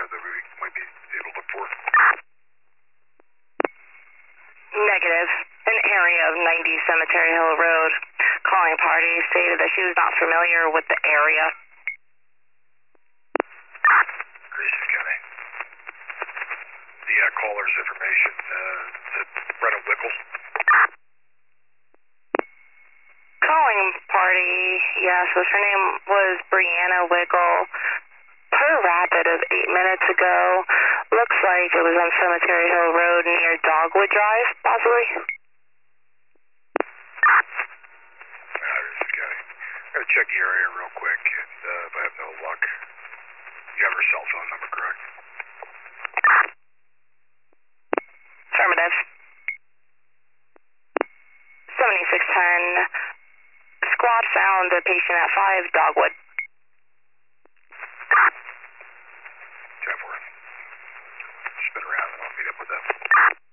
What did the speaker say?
that we might be able to look for? Negative. An area of 90 Cemetery Hill Road. Calling party stated that she was not familiar with the area. Gracie County. The caller's information, is it Brenna Wickle? Calling party, yes, her name was Brianna Wiggle. Per rapid of 8 minutes ago, looks like it was on Cemetery Hill Road near Dogwood Drive, possibly. I'm going to check the area real quick, and if I have no luck, you have her cell phone number, correct? Affirmative. 7610. Squad found the patient at 5 Dogwood. 10-4. Spin around and I'll meet up with them.